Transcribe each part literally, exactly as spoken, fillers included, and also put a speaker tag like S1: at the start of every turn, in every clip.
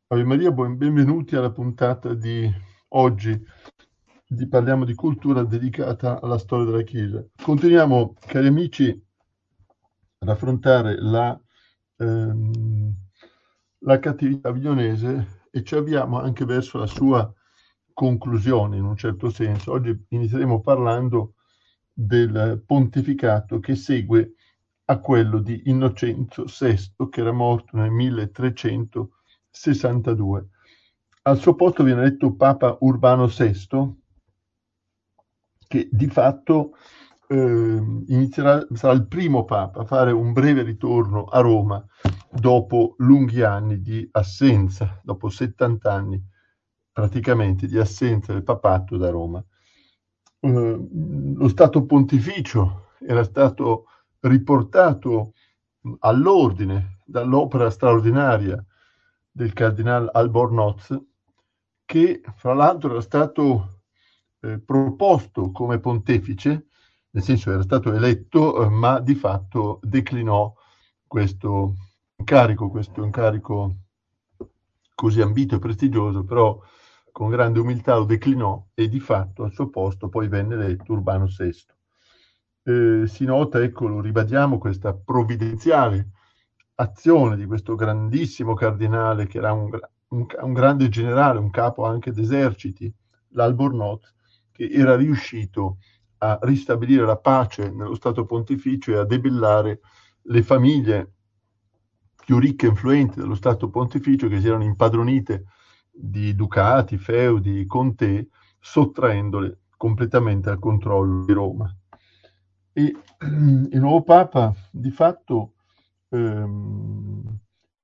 S1: Ave Maria, buon- benvenuti alla puntata di oggi di Parliamo di cultura dedicata alla storia della Chiesa. Continuiamo, cari amici, ad affrontare la, ehm, la cattività avignonese e ci avviamo anche verso la sua conclusione, in un certo senso. Oggi inizieremo parlando del pontificato che segue a quello di Innocenzo sesto, che era morto nel milletrecentosessantadue. Al suo posto viene eletto Papa Urbano sesto, che di fatto eh, inizierà, sarà il primo Papa a fare un breve ritorno a Roma dopo lunghi anni di assenza, dopo settanta anni praticamente di assenza del papato da Roma. Eh, lo Stato Pontificio era stato riportato all'ordine dall'opera straordinaria del cardinale Albornoz, che fra l'altro era stato eh, proposto come pontefice, nel senso era stato eletto, eh, ma di fatto declinò questo incarico, questo incarico così ambito e prestigioso, però con grande umiltà lo declinò e di fatto al suo posto poi venne eletto Urbano sesto. Eh, si nota, ecco, lo ribadiamo, questa provvidenziale azione di questo grandissimo cardinale che era un, un, un grande generale, un capo anche d'eserciti, l'Albornoz, che era riuscito a ristabilire la pace nello Stato Pontificio e a debellare le famiglie più ricche e influenti dello Stato Pontificio che si erano impadronite di ducati, feudi, contee, sottraendole completamente al controllo di Roma. E il nuovo Papa di fatto ehm,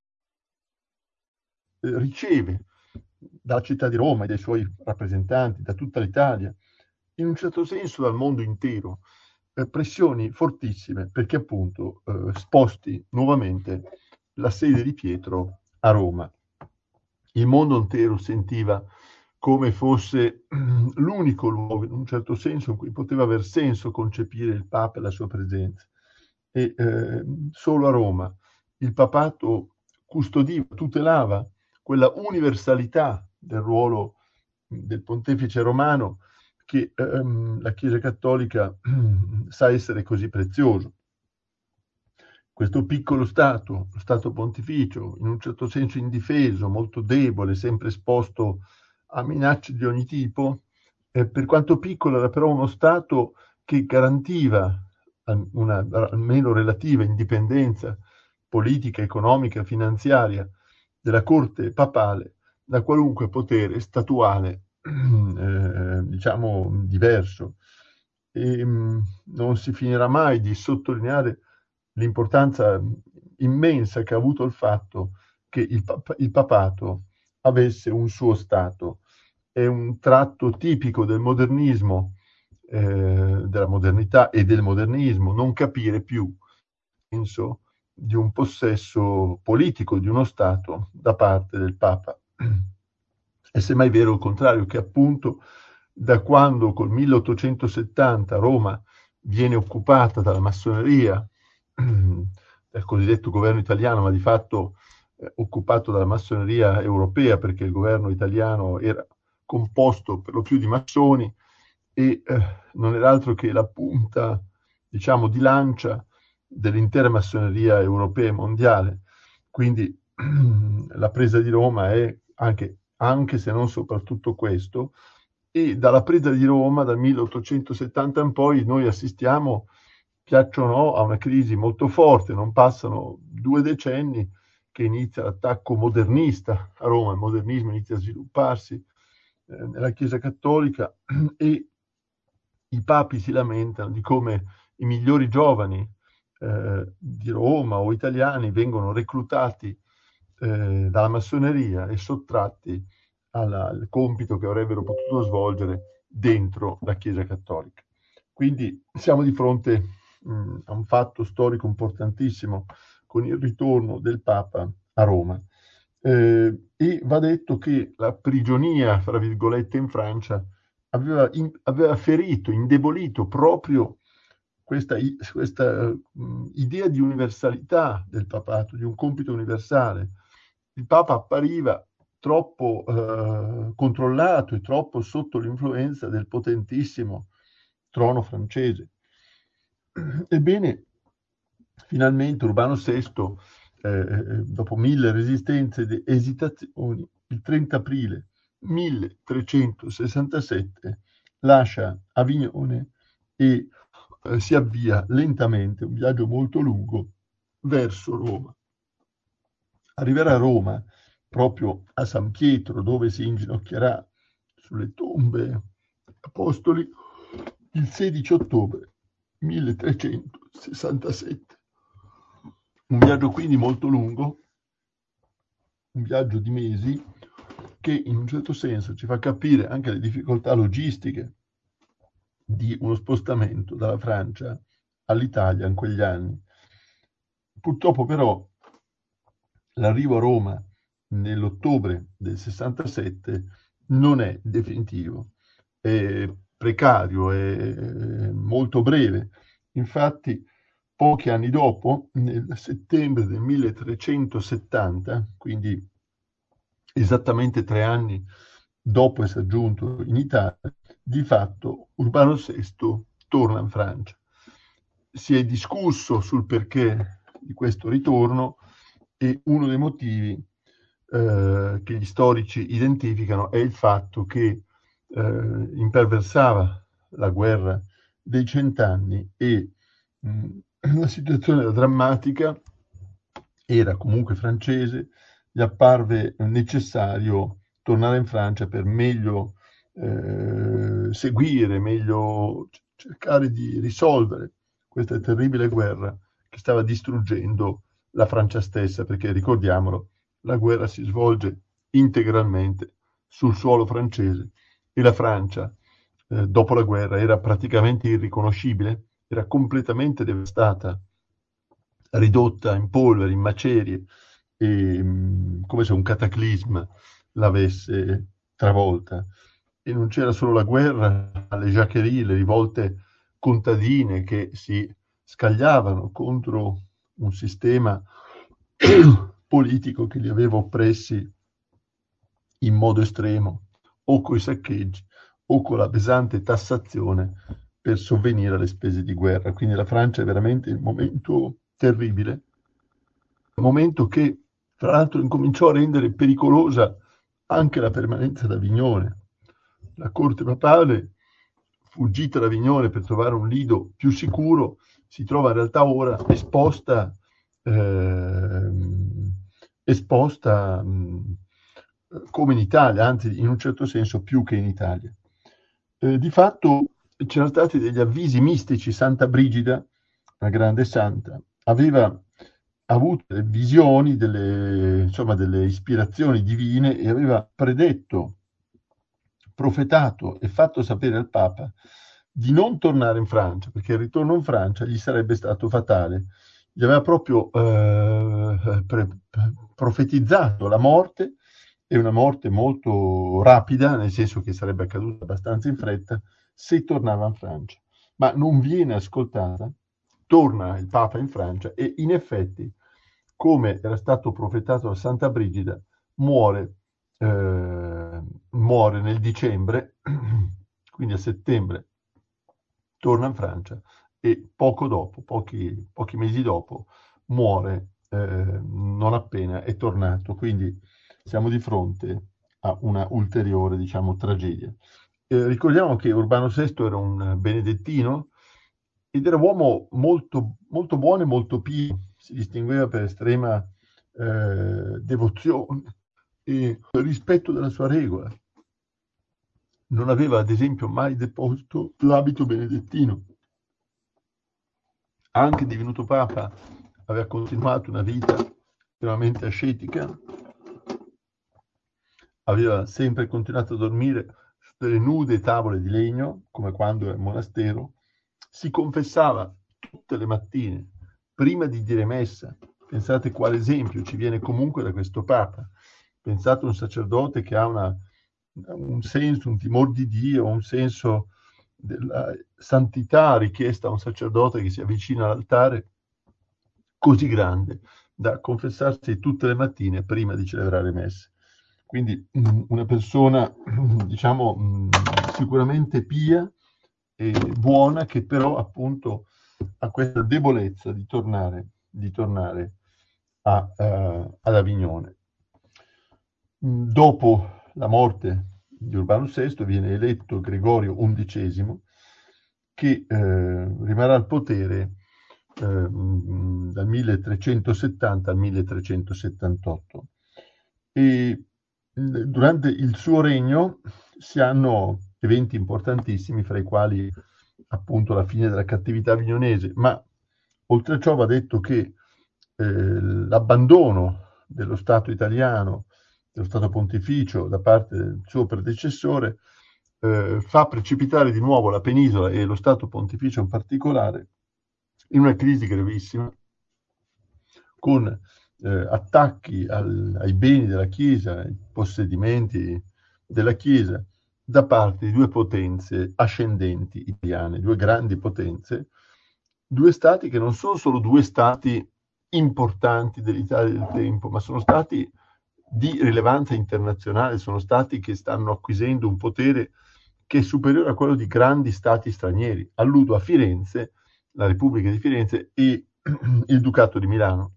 S1: riceve dalla città di Roma e dai suoi rappresentanti, da tutta l'Italia, in un certo senso dal mondo intero, eh, pressioni fortissime perché appunto eh, sposti nuovamente la sede di Pietro a Roma. Il mondo intero sentiva come fosse l'unico luogo, in un certo senso, in cui poteva aver senso concepire il Papa e la sua presenza. E eh, solo a Roma il papato custodiva, tutelava quella universalità del ruolo del pontefice romano che ehm, la Chiesa Cattolica sa essere così prezioso. Questo piccolo Stato, lo Stato Pontificio, in un certo senso indifeso, molto debole, sempre esposto a minacce di ogni tipo, eh, per quanto piccolo era però uno Stato che garantiva una almeno relativa indipendenza politica, economica, finanziaria della corte papale da qualunque potere statuale, eh, diciamo, diverso. E mh, non si finirà mai di sottolineare l'importanza immensa che ha avuto il fatto che il, pap- il papato avesse un suo Stato. È un tratto tipico del modernismo, eh, della modernità e del modernismo, non capire più il senso di un possesso politico di uno Stato da parte del Papa. È semmai vero il contrario, che appunto da quando col milleottocentosettanta Roma viene occupata dalla massoneria, dal cosiddetto governo italiano, ma di fatto eh, occupato dalla massoneria europea, perché il governo italiano era composto per lo più di massoni e eh, non era altro che la punta, diciamo, di lancia dell'intera massoneria europea e mondiale. Quindi la presa di Roma è anche, anche se non soprattutto questo, e dalla presa di Roma dal milleottocentosettanta in poi noi assistiamo, piaccia o no, a una crisi molto forte, non passano due decenni che inizia l'attacco modernista a Roma, il modernismo inizia a svilupparsi eh, nella Chiesa Cattolica e i papi si lamentano di come i migliori giovani eh, di Roma o italiani vengono reclutati eh, dalla massoneria e sottratti alla, al compito che avrebbero potuto svolgere dentro la Chiesa Cattolica. Quindi siamo di fronte mh, a un fatto storico importantissimo con il ritorno del Papa a Roma. Eh, e va detto che la prigionia, fra virgolette, in Francia aveva, in, aveva ferito, indebolito proprio questa, questa mh, idea di universalità del papato, di un compito universale. Il Papa appariva troppo eh, controllato e troppo sotto l'influenza del potentissimo trono francese. Ebbene, finalmente Urbano sesto, eh, dopo mille resistenze ed esitazioni, il trenta aprile milletrecentosessantasette lascia Avignone e eh, si avvia lentamente, un viaggio molto lungo, verso Roma. Arriverà a Roma, proprio a San Pietro, dove si inginocchierà sulle tombe apostoli, il sedici ottobre milletrecentosessantasette. Un viaggio quindi molto lungo, un viaggio di mesi, che in un certo senso ci fa capire anche le difficoltà logistiche di uno spostamento dalla Francia all'Italia in quegli anni. Purtroppo però l'arrivo a Roma nell'ottobre del sessantasette non è definitivo, è precario, è molto breve. Infatti, pochi anni dopo, nel settembre del milletrecentosettanta, quindi esattamente tre anni dopo essere giunto in Italia, di fatto Urbano sesto torna in Francia. Si è discusso sul perché di questo ritorno e uno dei motivi eh, che gli storici identificano è il fatto che eh, imperversava la guerra dei cent'anni e mh, la situazione era drammatica, era comunque francese, gli apparve necessario tornare in Francia per meglio eh, seguire, meglio cercare di risolvere questa terribile guerra che stava distruggendo la Francia stessa, perché ricordiamolo, la guerra si svolge integralmente sul suolo francese e la Francia eh, dopo la guerra era praticamente irriconoscibile, era completamente devastata, ridotta in polvere, in macerie, e, mh, come se un cataclisma l'avesse travolta. E non c'era solo la guerra, le giaccherie, le rivolte contadine che si scagliavano contro un sistema politico che li aveva oppressi in modo estremo, o coi saccheggi, o con la pesante tassazione per sovvenire alle spese di guerra. Quindi la Francia è veramente un momento terribile, un momento che tra l'altro incominciò a rendere pericolosa anche la permanenza ad Avignone. La corte papale, fuggita da Avignone per trovare un lido più sicuro, si trova in realtà ora esposta, ehm, esposta mh, come in Italia, anzi in un certo senso più che in Italia. Eh, di fatto c'erano stati degli avvisi mistici. Santa Brigida, la grande santa, aveva avuto delle visioni, delle, insomma, delle ispirazioni divine e aveva predetto, profetato e fatto sapere al Papa di non tornare in Francia, perché il ritorno in Francia gli sarebbe stato fatale. Gli aveva proprio eh, pre- profetizzato la morte, e una morte molto rapida, nel senso che sarebbe accaduta abbastanza in fretta, se tornava in Francia. Ma non viene ascoltata, torna il Papa in Francia e in effetti, come era stato profetato da Santa Brigida, muore, eh, muore nel dicembre, quindi a settembre torna in Francia e poco dopo, pochi, pochi mesi dopo, muore eh, non appena è tornato. Quindi siamo di fronte a una ulteriore, diciamo, tragedia. Eh, ricordiamo che Urbano sesto era un benedettino ed era un uomo molto, molto buono e molto pio, si distingueva per estrema eh, devozione e rispetto della sua regola. Non aveva, ad esempio, mai deposto l'abito benedettino. Anche divenuto Papa, aveva continuato una vita estremamente ascetica, aveva sempre continuato a dormire su delle nude tavole di legno, come quando era in monastero, si confessava tutte le mattine, prima di dire messa. Pensate quale esempio ci viene comunque da questo Papa. Pensate a un sacerdote che ha una, un senso, un timore di Dio, un senso della santità richiesta a un sacerdote che si avvicina all'altare così grande da confessarsi tutte le mattine prima di celebrare messe. quindi mh, una persona, diciamo, mh, sicuramente pia e buona, che però appunto ha questa debolezza di tornare, di tornare a, eh, ad Avignone. Mh, Dopo la morte di Urbano sesto viene eletto Gregorio undicesimo, che eh, rimarrà al potere eh, mh, dal milletrecentosettanta al milletrecentosettantotto. E mh, durante il suo regno si hanno eventi importantissimi, fra i quali appunto la fine della cattività avignonese, ma oltre a ciò va detto che eh, l'abbandono dello Stato italiano, dello Stato pontificio da parte del suo predecessore, eh, fa precipitare di nuovo la penisola e lo Stato pontificio in particolare in una crisi gravissima, con eh, attacchi al, ai beni della Chiesa, ai possedimenti della Chiesa, da parte di due potenze ascendenti italiane, due grandi potenze, due stati che non sono solo due stati importanti dell'Italia del tempo, ma sono stati di rilevanza internazionale, sono stati che stanno acquisendo un potere che è superiore a quello di grandi stati stranieri. Alludo a Firenze, la Repubblica di Firenze e il Ducato di Milano,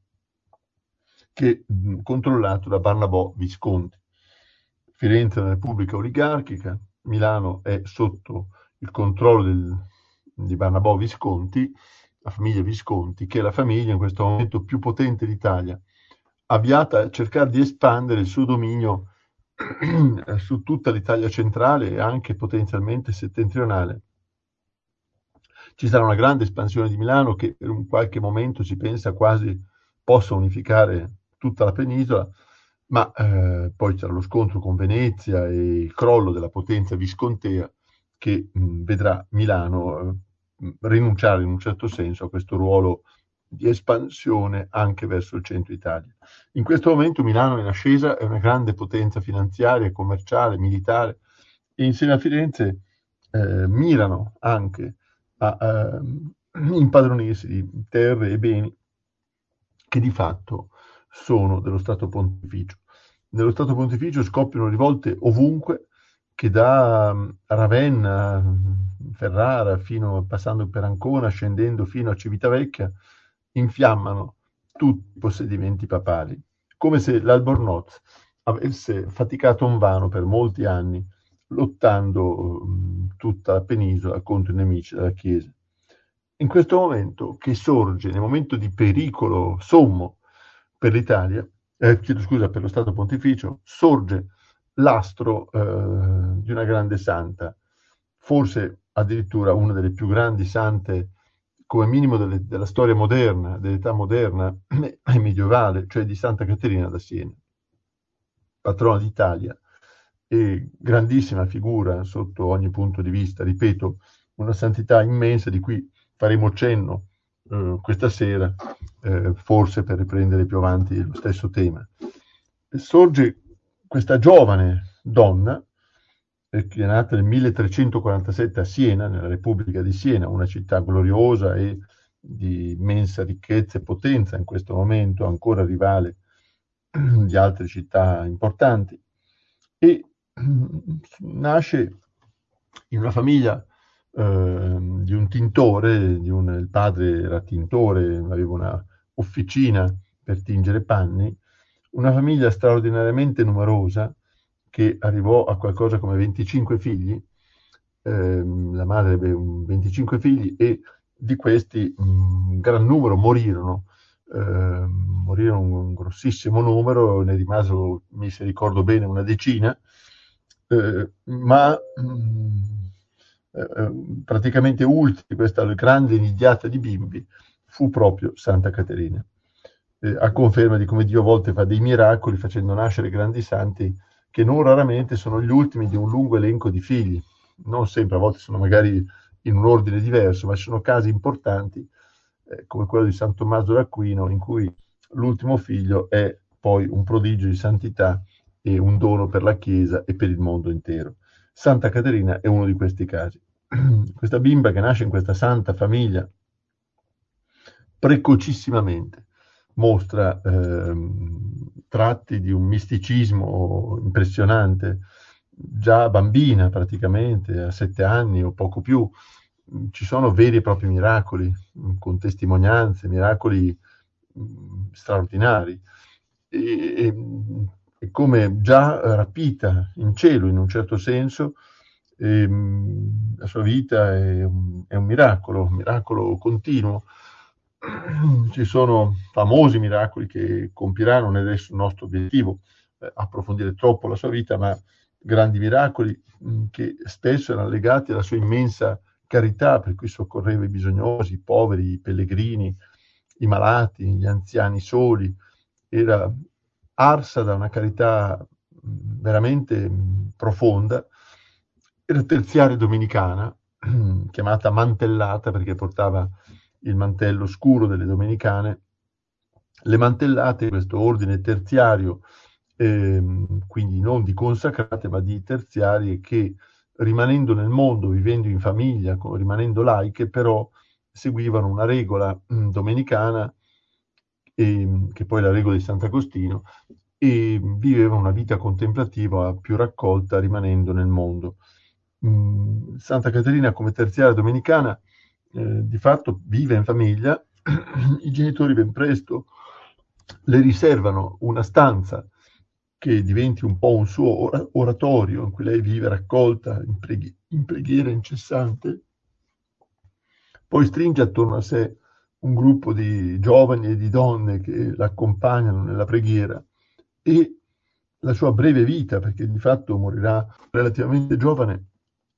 S1: che è controllato da Barnabò Visconti. Firenze è una repubblica oligarchica, Milano è sotto il controllo del, di Barnabò Visconti, la famiglia Visconti, che è la famiglia in questo momento più potente d'Italia, avviata a cercare di espandere il suo dominio su tutta l'Italia centrale e anche potenzialmente settentrionale. Ci sarà una grande espansione di Milano che per un qualche momento si pensa quasi possa unificare tutta la penisola, ma eh, poi c'era lo scontro con Venezia e il crollo della potenza viscontea che mh, vedrà Milano eh, rinunciare in un certo senso a questo ruolo di espansione anche verso il centro Italia. In questo momento Milano è in ascesa, è una grande potenza finanziaria, commerciale, militare, e insieme a Firenze eh, mirano anche a, a impadronirsi di terre e beni che di fatto sono dello Stato Pontificio. Nello Stato Pontificio scoppiano rivolte ovunque, che da Ravenna, Ferrara, fino, passando per Ancona, scendendo fino a Civitavecchia, infiammano tutti i possedimenti papali, come se l'Albornoz avesse faticato invano per molti anni, lottando mh, tutta la penisola contro i nemici della Chiesa. In questo momento che sorge, nel momento di pericolo sommo per l'Italia, eh, chiedo scusa, per lo Stato Pontificio, sorge l'astro eh, di una grande santa, forse addirittura una delle più grandi sante, come minimo delle, della storia moderna, dell'età moderna e medievale, cioè di Santa Caterina da Siena, patrona d'Italia, e grandissima figura sotto ogni punto di vista, ripeto, una santità immensa di cui faremo cenno eh, questa sera, eh, forse per riprendere più avanti lo stesso tema. E sorge questa giovane donna, eh, che è nata nel milletrecentoquarantasette a Siena, nella Repubblica di Siena, una città gloriosa e di immensa ricchezza e potenza, in questo momento ancora rivale di altre città importanti, e nasce in una famiglia eh, di un tintore, di un, il padre era tintore, aveva una officina per tingere panni, una famiglia straordinariamente numerosa che arrivò a qualcosa come venticinque figli, eh, la madre ebbe un venticinque figli e di questi un gran numero morirono, eh, morirono un grossissimo numero, ne rimasero, mi se ricordo bene, una decina, eh, ma mh, eh, praticamente ultima questa grande nidiata di bimbi fu proprio Santa Caterina, eh, a conferma di come Dio a volte fa dei miracoli facendo nascere grandi santi che non raramente sono gli ultimi di un lungo elenco di figli, non sempre, a volte sono magari in un ordine diverso, ma ci sono casi importanti eh, come quello di San Tommaso d'Aquino in cui l'ultimo figlio è poi un prodigio di santità e un dono per la Chiesa e per il mondo intero. Santa Caterina è uno di questi casi. Questa bimba che nasce in questa santa famiglia precocissimamente mostra ehm, tratti di un misticismo impressionante. Già bambina praticamente, a sette anni o poco più, mh, ci sono veri e propri miracoli, mh, con testimonianze, miracoli mh, straordinari. E, e, mh, e come già rapita in cielo in un certo senso, ehm, la sua vita è un, è un miracolo, un miracolo continuo. Ci sono famosi miracoli che compiranno, non è adesso il nostro obiettivo eh, approfondire troppo la sua vita, ma grandi miracoli mh, che spesso erano legati alla sua immensa carità, per cui soccorreva i bisognosi, i poveri, i pellegrini, i malati, gli anziani soli. Era arsa da una carità mh, veramente mh, profonda. Era terziaria domenicana, chiamata mantellata perché portava il mantello scuro delle domenicane. Le mantellate, questo ordine terziario, ehm, quindi non di consacrate, ma di terziarie che, rimanendo nel mondo, vivendo in famiglia, co- rimanendo laiche, però seguivano una regola mh, domenicana, ehm, che poi è la regola di Sant'Agostino, e vivevano una vita contemplativa più raccolta, rimanendo nel mondo. Mh, Santa Caterina, come terziaria domenicana, eh, di fatto vive in famiglia. I genitori ben presto le riservano una stanza che diventi un po' un suo ora- oratorio in cui lei vive raccolta in, preghi- in preghiera incessante. Poi stringe attorno a sé un gruppo di giovani e di donne che l'accompagnano nella preghiera, e la sua breve vita, perché di fatto morirà relativamente giovane,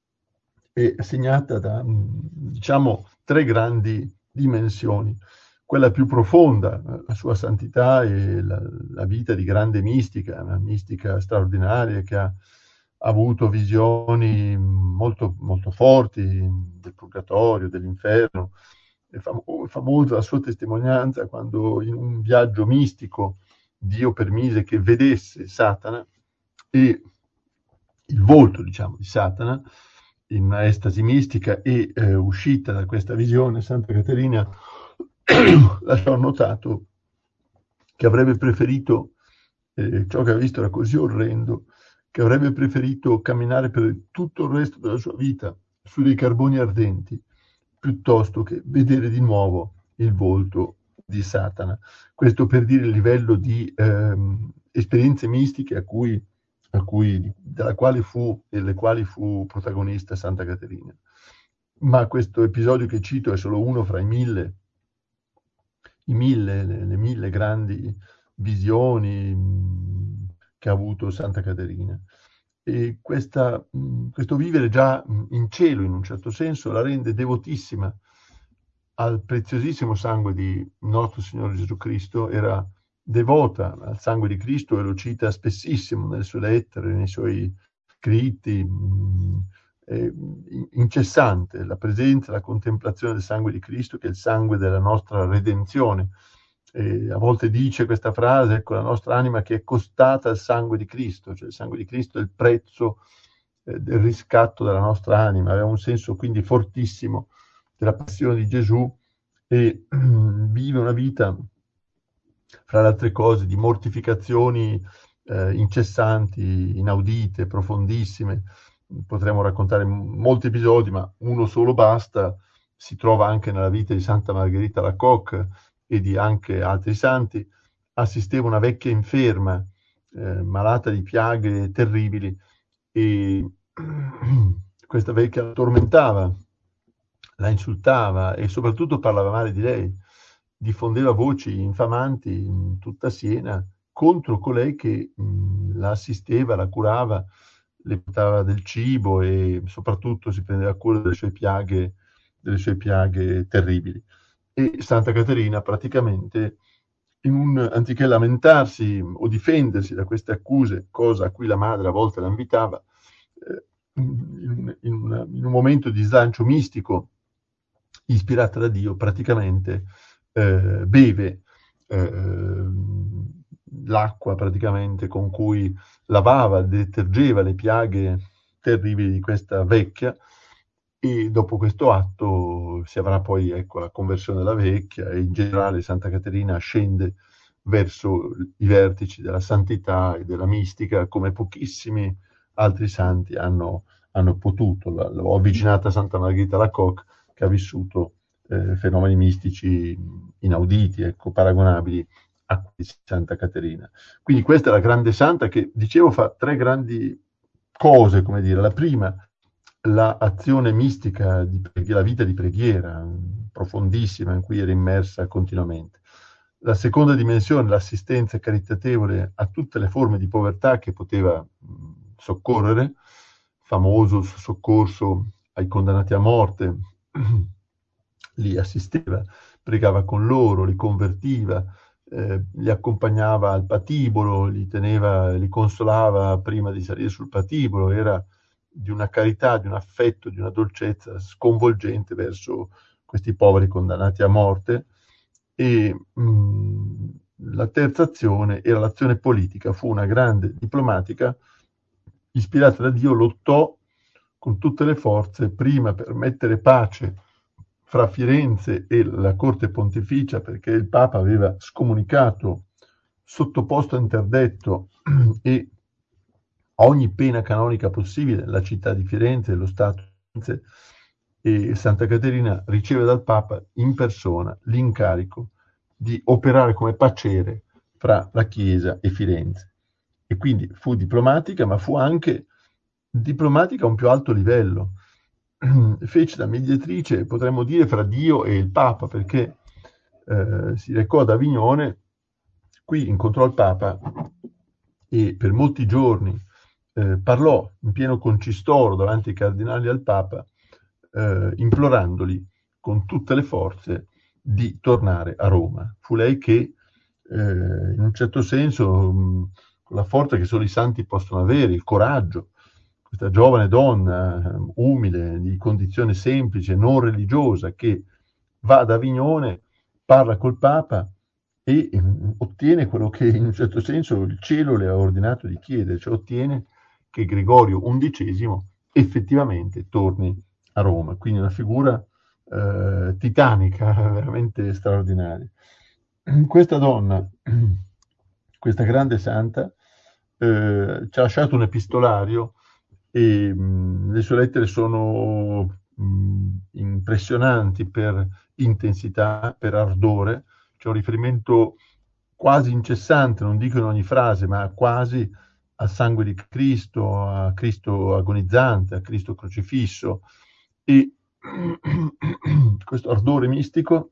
S1: è segnata da, mh, diciamo, tre grandi dimensioni. Quella più profonda, la sua santità e la, la vita di grande mistica, una mistica straordinaria che ha avuto visioni molto, molto forti del purgatorio, dell'inferno. È fam- famosa la sua testimonianza quando in un viaggio mistico Dio permise che vedesse Satana, e il volto, diciamo, di Satana in una estasi mistica, e eh, uscita da questa visione Santa Caterina lasciò notato che avrebbe preferito, eh, ciò che ha visto era così orrendo, che avrebbe preferito camminare per tutto il resto della sua vita su dei carboni ardenti, piuttosto che vedere di nuovo il volto di Satana. Questo per dire il livello di ehm, esperienze mistiche a cui, a cui, della quale fu, delle quali fu protagonista Santa Caterina. Ma questo episodio che cito è solo uno fra i mille, i mille, le, le mille grandi visioni mh, che ha avuto Santa Caterina. E questa, mh, questo vivere già mh, in cielo, in un certo senso, la rende devotissima al preziosissimo sangue di nostro Signore Gesù Cristo. Era devota al sangue di Cristo e lo cita spessissimo nelle sue lettere, nei suoi scritti, mh, è incessante la presenza, la contemplazione del sangue di Cristo, che è il sangue della nostra redenzione. E a volte dice questa frase, ecco, la nostra anima che è costata al sangue di Cristo, cioè il sangue di Cristo è il prezzo eh, del riscatto della nostra anima. Aveva un senso quindi fortissimo della passione di Gesù, e vive una vita, fra le altre cose, di mortificazioni eh, incessanti, inaudite, profondissime. Potremmo raccontare molti episodi, ma uno solo basta. Si trova anche nella vita di Santa Margherita Alacoque e di anche altri santi. Assisteva una vecchia inferma, eh, malata di piaghe terribili, e questa vecchia la tormentava, la insultava e soprattutto parlava male di lei, diffondeva voci infamanti in tutta Siena contro colei che mh, la assisteva, la curava, le portava del cibo e soprattutto si prendeva cura delle sue piaghe, delle sue piaghe terribili. E Santa Caterina praticamente, in un, anziché lamentarsi o difendersi da queste accuse, cosa a cui la madre a volte la invitava, eh, in, in, una, in un momento di slancio mistico, ispirata da Dio, praticamente eh, beve eh, l'acqua praticamente con cui lavava, detergeva le piaghe terribili di questa vecchia, e dopo questo atto si avrà poi, ecco, la conversione della vecchia e in generale Santa Caterina scende verso i vertici della santità e della mistica come pochissimi altri santi hanno, hanno potuto. La- L'ho avvicinata a Santa Margherita Alacoque, che ha vissuto eh, fenomeni mistici inauditi, ecco, paragonabili a quelli di Santa Caterina. Quindi questa è la grande santa che, dicevo, fa tre grandi cose, come dire. La prima, l'azione mistica, di preghi- la vita di preghiera profondissima in cui era immersa continuamente. La seconda dimensione, l'assistenza caritatevole a tutte le forme di povertà che poteva mh, soccorrere, famoso soccorso ai condannati a morte, li assisteva, pregava con loro, li convertiva, eh, li accompagnava al patibolo, li teneva, li consolava prima di salire sul patibolo, era di una carità, di un affetto, di una dolcezza sconvolgente verso questi poveri condannati a morte. E mh, la terza azione era l'azione politica, fu una grande diplomatica, ispirata da Dio, lottò con tutte le forze, prima per mettere pace fra Firenze e la corte pontificia, perché il Papa aveva scomunicato, sottoposto a interdetto e a ogni pena canonica possibile la città di Firenze, lo Stato di Firenze, e Santa Caterina riceve dal Papa in persona l'incarico di operare come paciere fra la Chiesa e Firenze. E quindi fu diplomatica, ma fu anche diplomatica a un più alto livello. Fece da mediatrice, potremmo dire, fra Dio e il Papa, perché eh, si recò ad Avignone, qui incontrò il Papa e per molti giorni eh, parlò in pieno concistoro davanti ai cardinali e al Papa, eh, implorandoli con tutte le forze di tornare a Roma. Fu lei che, eh, in un certo senso, mh, con la forza che solo i santi possono avere, il coraggio, questa giovane donna, eh, umile, di condizione semplice, non religiosa, che va ad Avignone, parla col Papa e eh, ottiene quello che in un certo senso il cielo le ha ordinato di chiedere, cioè ottiene che Gregorio undicesimo effettivamente torni a Roma. Quindi una figura eh, titanica, veramente straordinaria. Questa donna, questa grande santa, eh, ci ha lasciato un epistolario e mh, le sue lettere sono mh, impressionanti per intensità, per ardore. C'è un riferimento quasi incessante, non dico in ogni frase, ma quasi al sangue di Cristo, a Cristo agonizzante, a Cristo crocifisso. E questo ardore mistico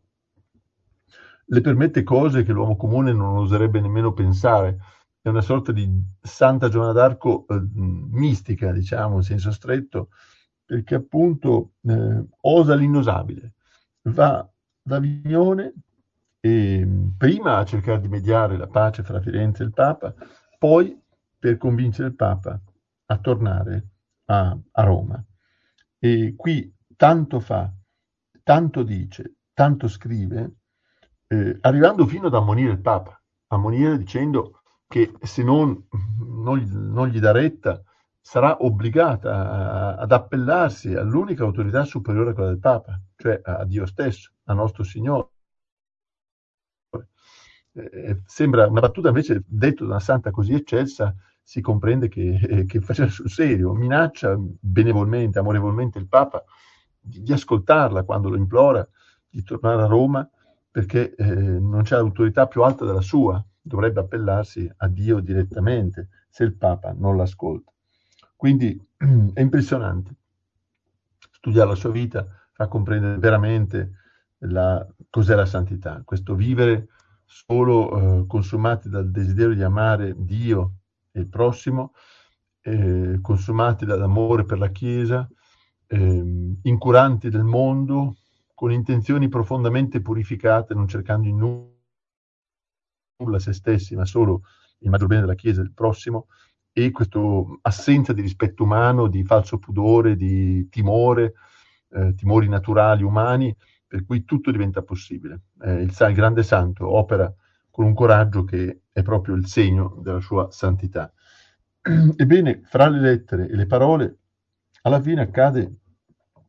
S1: le permette cose che l'uomo comune non oserebbe nemmeno pensare. È una sorta di Santa Giovanna d'Arco eh, mistica, diciamo, in senso stretto, perché appunto eh, osa l'inosabile. Va da Avignone e prima a cercare di mediare la pace fra Firenze e il Papa, poi per convincere il Papa a tornare a, a Roma. E qui tanto fa, tanto dice, tanto scrive, eh, arrivando fino ad ammonire il Papa, ammonire dicendo che se non, non, gli, non gli dà retta sarà obbligata a, ad appellarsi all'unica autorità superiore a quella del Papa, cioè a Dio stesso, a nostro Signore. Eh, sembra una battuta, invece detto da una santa così eccelsa si comprende che, eh, che faccia sul serio, minaccia benevolmente, amorevolmente il Papa di, di ascoltarla quando lo implora di tornare a Roma, perché eh, non c'è autorità più alta della sua, dovrebbe appellarsi a Dio direttamente se il Papa non l'ascolta. Quindi è impressionante studiare la sua vita, fa comprendere veramente la, cos'è la santità, questo vivere solo eh, consumati dal desiderio di amare Dio e il prossimo, eh, consumati dall'amore per la Chiesa, eh, incuranti del mondo, con intenzioni profondamente purificate, non cercando in nulla se stessi, ma solo il maggior bene della Chiesa e del prossimo, e questa assenza di rispetto umano, di falso pudore, di timore, eh, timori naturali, umani, per cui tutto diventa possibile. Eh, il, il grande santo opera con un coraggio che è proprio il segno della sua santità. Ebbene, fra le lettere e le parole, alla fine accade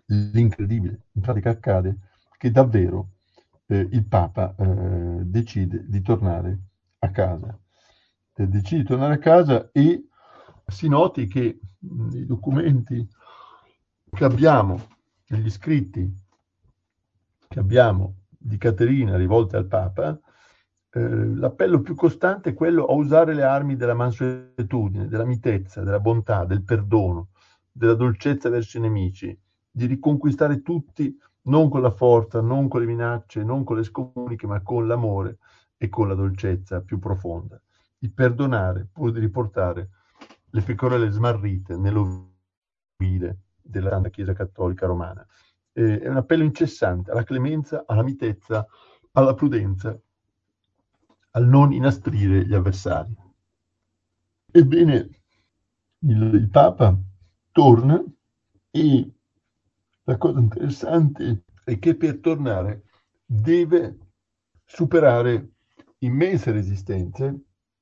S1: l'incredibile. In pratica accade che davvero eh, il Papa eh, decide di tornare a casa. Eh, decide di tornare a casa e si noti che mh, i documenti che abbiamo, gli scritti che abbiamo di Caterina rivolte al Papa, eh, l'appello più costante è quello a usare le armi della mansuetudine, della mitezza, della bontà, del perdono, della dolcezza verso i nemici, di riconquistare tutti non con la forza, non con le minacce, non con le scomuniche, ma con l'amore e con la dolcezza più profonda. Di perdonare pur di riportare le pecorelle smarrite nell'ovile della Santa Chiesa Cattolica Romana. Eh, è un appello incessante alla clemenza, alla mitezza, alla prudenza, al non inastrire gli avversari. Ebbene, il, il Papa torna e la cosa interessante è che per tornare deve superare immense resistenze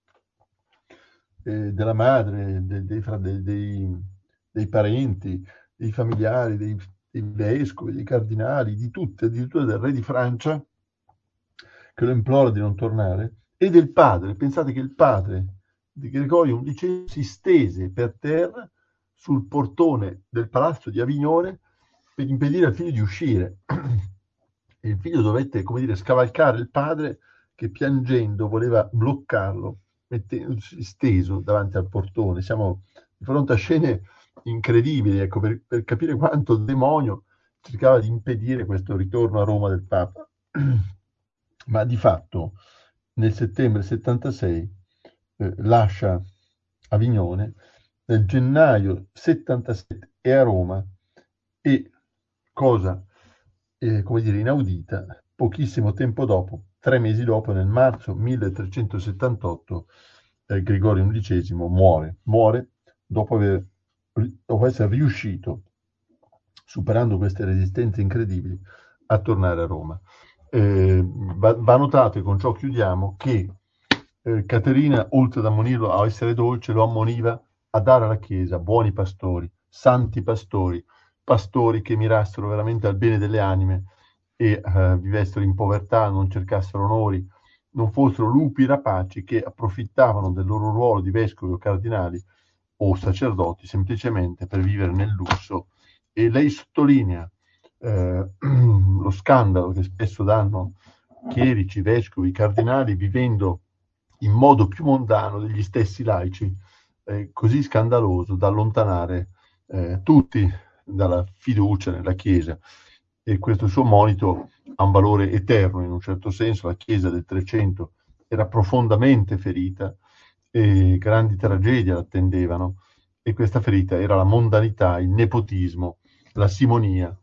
S1: eh, della madre, de- dei, fra- de- dei- dei parenti, dei familiari, dei, dei vescovi, dei cardinali, di tutti, addirittura del re di Francia, che lo implora di non tornare, e del padre. Pensate che il padre di Gregorio undicesimo si stese per terra sul portone del palazzo di Avignone per impedire al figlio di uscire. E il figlio dovette, come dire, scavalcare il padre che piangendo voleva bloccarlo, mettendosi steso davanti al portone. Siamo di fronte a scene incredibili, ecco, per, per capire quanto il demonio cercava di impedire questo ritorno a Roma del Papa. Ma di fatto nel settembre settantasei eh, lascia Avignone, nel gennaio settantasette è a Roma e, cosa eh, come dire, inaudita, pochissimo tempo dopo, tre mesi dopo, nel marzo milletrecentosettantotto, eh, Gregorio undicesimo muore. Muore dopo, aver, dopo essere riuscito, superando queste resistenze incredibili, a tornare a Roma. Eh, va, va notato, e con ciò chiudiamo, che eh, Caterina, oltre ad ammonirlo a essere dolce, lo ammoniva a dare alla Chiesa buoni pastori, santi pastori, pastori che mirassero veramente al bene delle anime e eh, vivessero in povertà, non cercassero onori, non fossero lupi rapaci che approfittavano del loro ruolo di vescovi o cardinali o sacerdoti semplicemente per vivere nel lusso. E lei sottolinea eh, lo scandalo che spesso danno chierici, vescovi, cardinali vivendo in modo più mondano degli stessi laici, eh, così scandaloso da allontanare eh, tutti dalla fiducia nella Chiesa. E questo suo monito ha un valore eterno in un certo senso. La Chiesa del Trecento era profondamente ferita e grandi tragedie l'attendevano, e questa ferita era la mondanità, il nepotismo, la simonia,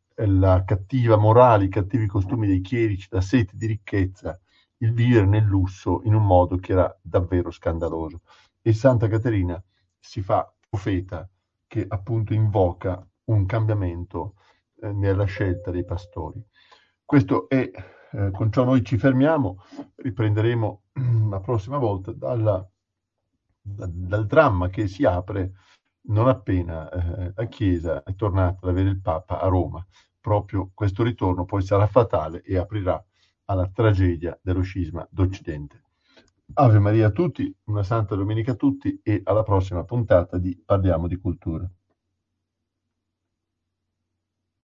S1: la cattiva morale, i cattivi costumi dei chierici, la sete di ricchezza, il vivere nel lusso in un modo che era davvero scandaloso. E Santa Caterina si fa profeta che appunto invoca un cambiamento eh, nella scelta dei pastori. Questo è, eh, con ciò noi ci fermiamo, riprenderemo la prossima volta dalla, da, dal dramma che si apre non appena eh, la Chiesa è tornata ad avere il Papa a Roma. Proprio questo ritorno poi sarà fatale e aprirà alla tragedia dello scisma d'Occidente. Ave Maria a tutti, una santa domenica a tutti e alla prossima puntata di Parliamo di Cultura.